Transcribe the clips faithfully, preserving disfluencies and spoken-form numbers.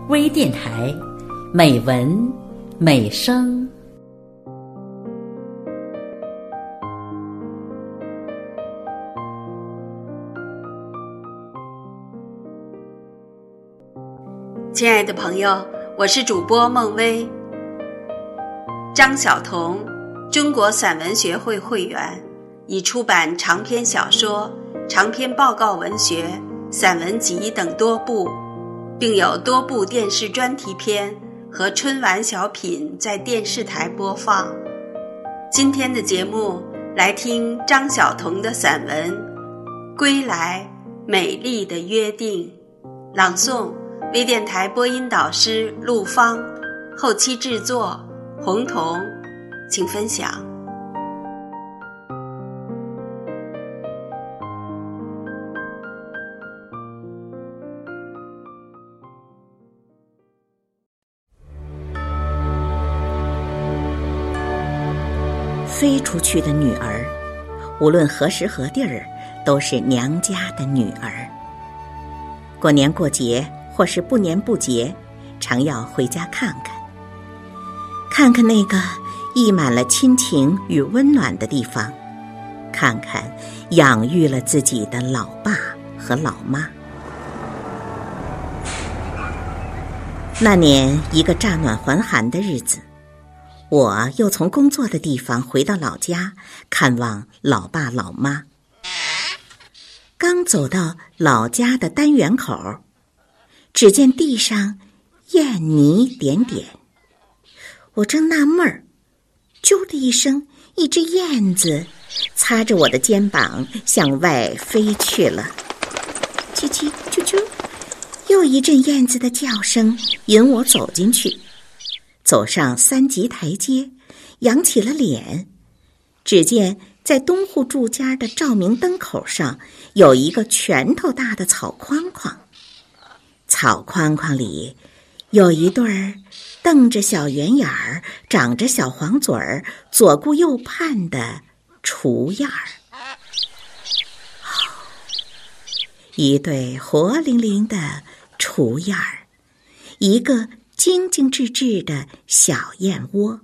微电台，美文美声。 亲爱的朋友，我是主播孟薇。张晓彤，中国散文学会会员，已出版长篇小说、长篇报告文学、散文集等多部，并有多部电视专题片和春晚小品在电视台播放。今天的节目来听张晓彤的散文《归来，美丽的约定》，朗诵微电台播音导师陆芳，后期制作洪彤，请分享。 飞出去的女儿，无论何时何地儿，都是娘家的女儿。过年过节或是不年不节，常要回家看看，看看那个溢满了亲情与温暖的地方，看看养育了自己的老爸和老妈。那年一个乍暖还寒的日子，我又从工作的地方回到老家看望老爸老妈。刚走到老家的单元口，只见地上燕泥点点，我正纳闷儿，啾的一声，一只燕子擦着我的肩膀向外飞去了。叽叽啾啾，又一阵燕子的叫声引我走进去。走上三级台阶，仰起了脸，只见在东户住家的照明灯口上有一个拳头大的草框框，草框框里有一对儿瞪着小圆眼儿、长着小黄嘴儿、左顾右盼的雏燕儿。一对活灵灵的雏燕儿，一个精精致致的小燕窝。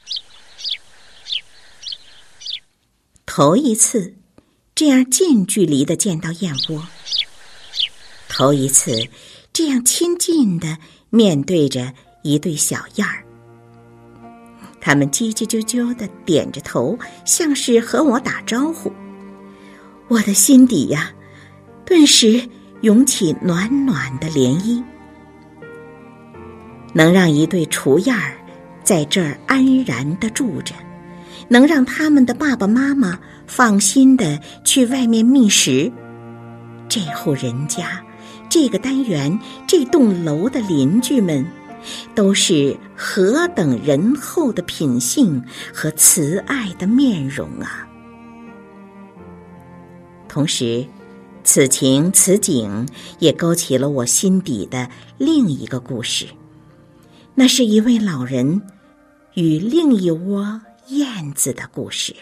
头一次这样近距离地见到燕窝，头一次这样亲近地面对着一对小燕儿，它们叽叽啾啾地点着头，像是和我打招呼。我的心底呀，顿时涌起暖暖的涟漪。能让一对雏燕儿在这儿安然地住着，能让他们的爸爸妈妈放心地去外面觅食，这户人家、这个单元、这栋楼的邻居们都是何等仁厚的品性和慈爱的面容啊！同时，此情此景也勾起了我心底的另一个故事，那是一位老人与另一窝燕子的故事。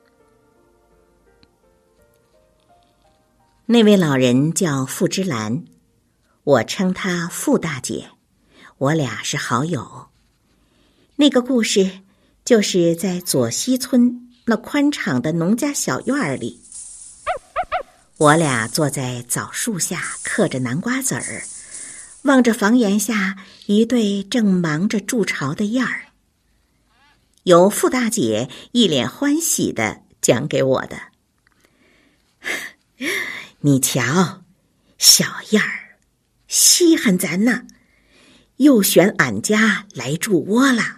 那位老人叫傅芝兰，我称她傅大姐，我俩是好友。那个故事就是在左西村那宽敞的农家小院里，我俩坐在枣树下嗑着南瓜籽儿，望着房檐下一对正忙着筑巢的燕儿，由傅大姐一脸欢喜地讲给我的。你瞧，小燕儿稀罕咱呢，又选俺家来筑窝了。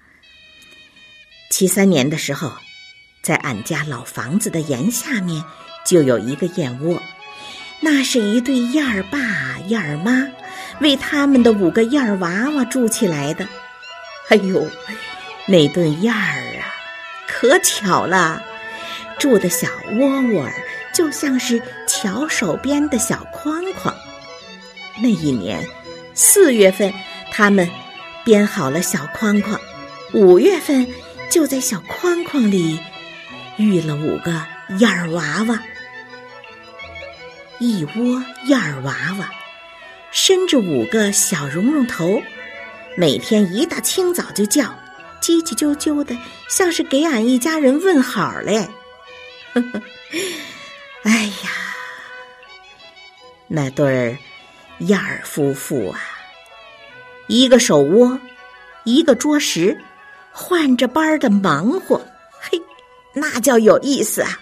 七三年的时候，在俺家老房子的檐下面就有一个燕窝，那是一对燕儿爸燕儿妈为他们的五个燕儿娃娃筑起来的。哎呦，那顿燕儿啊，可巧了，筑的小窝窝儿就像是巧手编的小框框。那一年四月份，他们编好了小框框，五月份就在小框框里育了五个燕儿娃娃。一窝燕儿娃娃伸着五个小绒绒头，每天一大清早就叫，叽叽啾啾的，像是给俺一家人问好嘞。哎呀，那对儿燕儿夫妇啊，一个手窝，一个桌石，换着班的忙活，嘿，那叫有意思啊。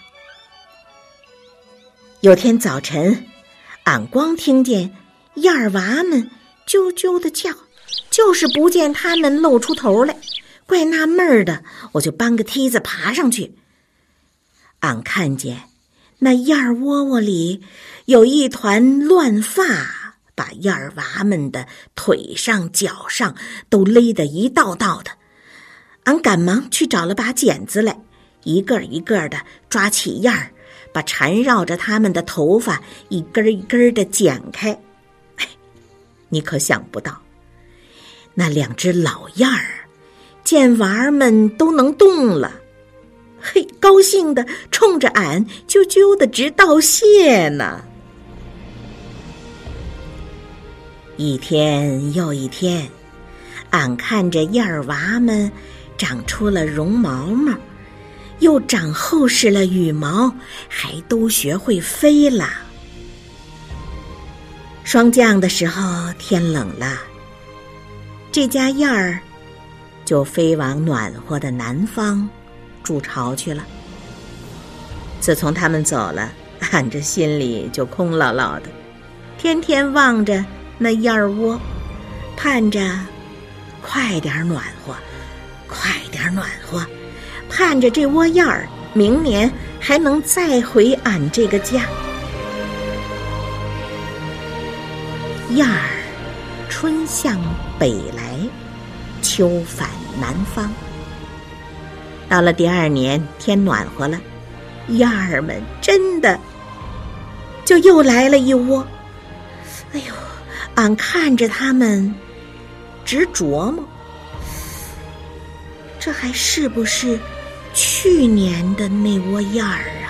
有天早晨，俺光听见燕儿娃们啾啾的叫，就是不见他们露出头来，怪纳闷的，我就搬个梯子爬上去。俺看见那燕儿窝窝里有一团乱发，把燕儿娃们的腿上脚上都勒得一道道的。俺赶忙去找了把剪子来，一个一个的抓起燕儿，把缠绕着他们的头发一根一根的剪开。哎，你可想不到，那两只老燕儿见娃儿们都能动了，嘿，高兴的冲着俺啾啾的直道谢呢。一天又一天，俺看着燕儿娃们长出了绒毛毛，又长厚实了羽毛，还都学会飞了。霜降的时候，天冷了，这家燕儿就飞往暖和的南方筑巢去了。自从他们走了，俺这心里就空落落的，天天望着那燕儿窝，盼着快点暖和，快点暖和，盼着这窝燕儿明年还能再回俺这个家。燕儿春向北来，秋返南方。到了第二年，天暖和了，燕儿们真的就又来了一窝。哎呦，俺看着他们直琢磨，这还是不是去年的那窝燕儿啊？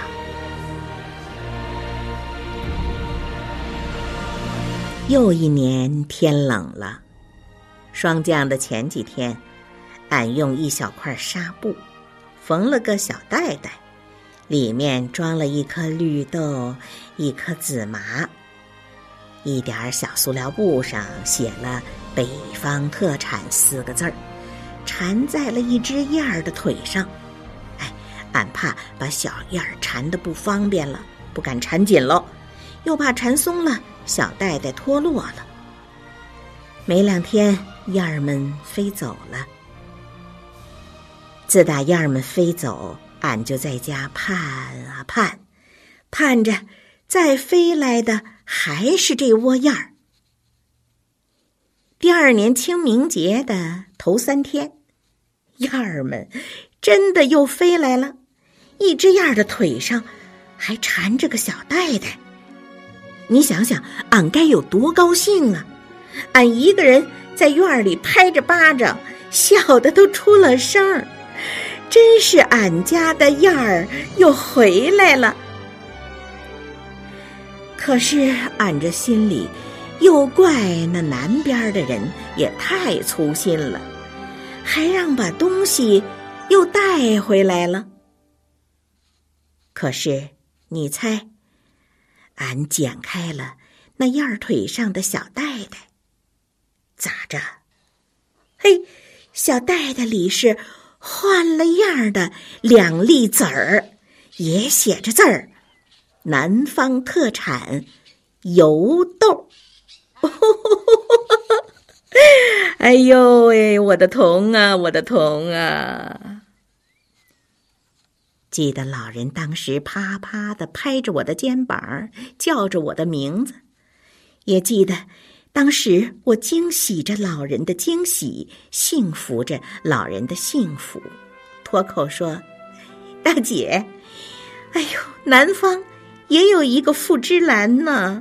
又一年天冷了，霜降的前几天，俺用一小块纱布缝了个小袋袋，里面装了一颗绿豆，一颗紫麻，一点小塑料布上写了北方特产四个字儿，缠在了一只燕儿的腿上。哎，俺怕把小燕儿缠得不方便了，不敢缠紧喽，又怕缠松了，小袋袋脱落了。没两天，燕儿们飞走了。自打燕儿们飞走，俺就在家盼啊盼，盼着再飞来的还是这窝燕儿。第二年清明节的头三天，燕儿们真的又飞来了，一只燕儿的腿上还缠着个小袋袋。你想想，俺该有多高兴啊！俺一个人在院里拍着巴掌，笑得都出了声儿。真是俺家的燕儿又回来了。可是俺这心里又怪那南边的人也太粗心了，还让把东西又带回来了。可是你猜，俺剪开了那燕儿腿上的小袋袋，咋着？嘿，小袋袋里是换了样的两粒籽儿，也写着字儿，南方特产油豆。哎呦喂，我的童啊，我的童啊！记得老人当时啪啪地拍着我的肩膀，叫着我的名字，也记得当时我惊喜着老人的惊喜，幸福着老人的幸福，脱口说：“大姐，哎呦，南方也有一个富芝兰呢。”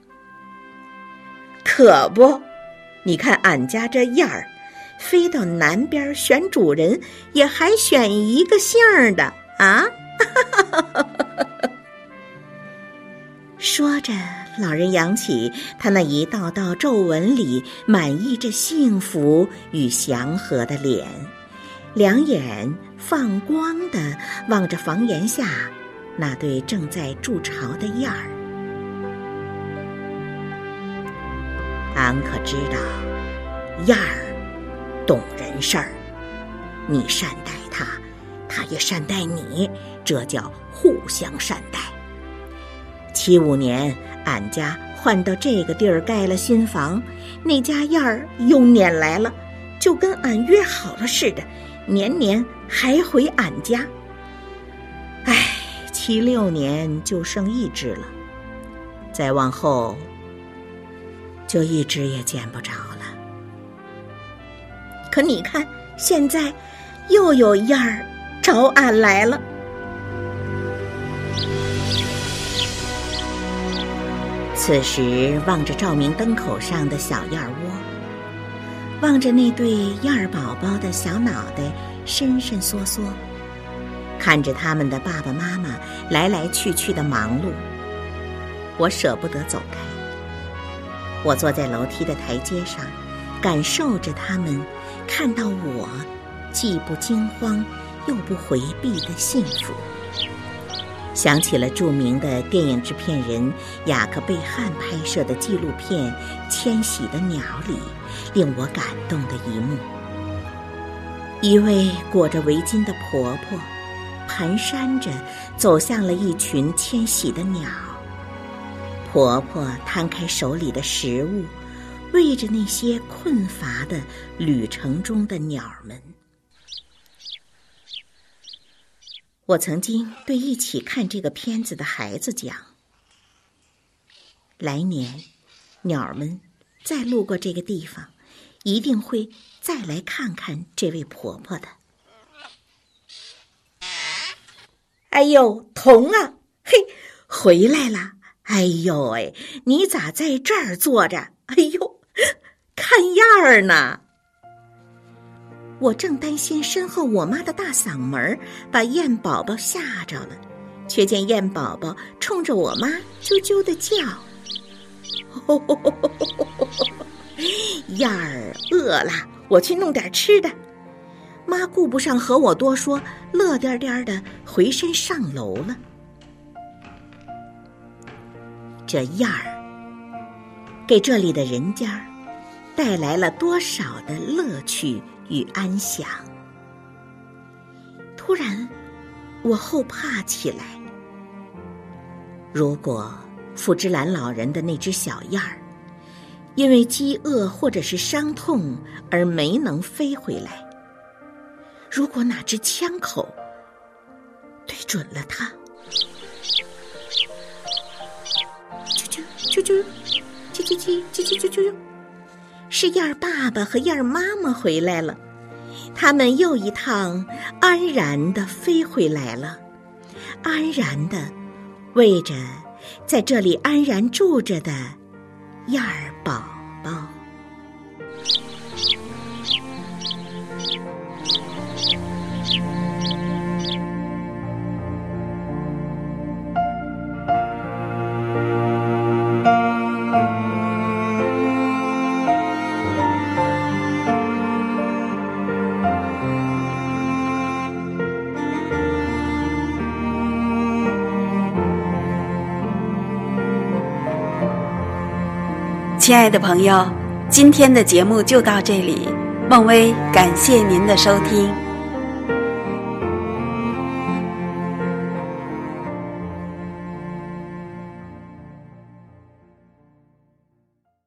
可不，你看俺家这燕儿，飞到南边选主人，也还选一个姓儿的啊！说着， 老人扬起他那一道道皱纹里满溢着幸福与祥和的脸，两眼放光地望着房檐下那对正在筑巢的燕儿。俺可知道燕儿懂人事儿，你善待它，它也善待你，这叫互相善待。七五年俺家换到这个地儿盖了新房，那家燕儿又撵来了，就跟俺约好了似的，年年还回俺家。唉，七六年就剩一只了，再往后就一只也见不着了。可你看，现在又有燕儿找俺来了。此时望着照明灯口上的小燕窝，望着那对燕儿宝宝的小脑袋伸伸缩缩，看着他们的爸爸妈妈来来去去的忙碌，我舍不得走开。我坐在楼梯的台阶上，感受着他们看到我既不惊慌又不回避的幸福，想起了著名的电影制片人雅克贝汉拍摄的纪录片《迁徙的鸟》里令我感动的一幕。一位裹着围巾的婆婆蹒跚着走向了一群迁徙的鸟，婆婆摊开手里的食物，喂着那些困乏的旅程中的鸟们。我曾经对一起看这个片子的孩子讲，来年鸟儿们再路过这个地方，一定会再来看看这位婆婆的。哎呦，童啊，嘿，回来了！哎呦哎，你咋在这儿坐着？哎呦，看样儿呢。我正担心身后我妈的大嗓门把燕宝宝吓着了，却见燕宝宝冲着我妈啾啾地叫。呵呵呵呵呵呵，燕儿饿了，我去弄点吃的。妈顾不上和我多说，乐颠颠的回身上楼了。这燕儿给这里的人家带来了多少的乐趣与安详。突然我后怕起来，如果福芝兰老人的那只小燕儿因为饥饿或者是伤痛而没能飞回来，如果哪只枪口对准了它，啾啾啾啾啾啾啾啾啾啾啾，是燕儿爸爸和燕儿妈妈回来了，他们又一趟安然地飞回来了，安然地喂着在这里安然住着的燕儿宝宝。 亲爱的朋友，今天的节目就到这里，孟薇感谢您的收听。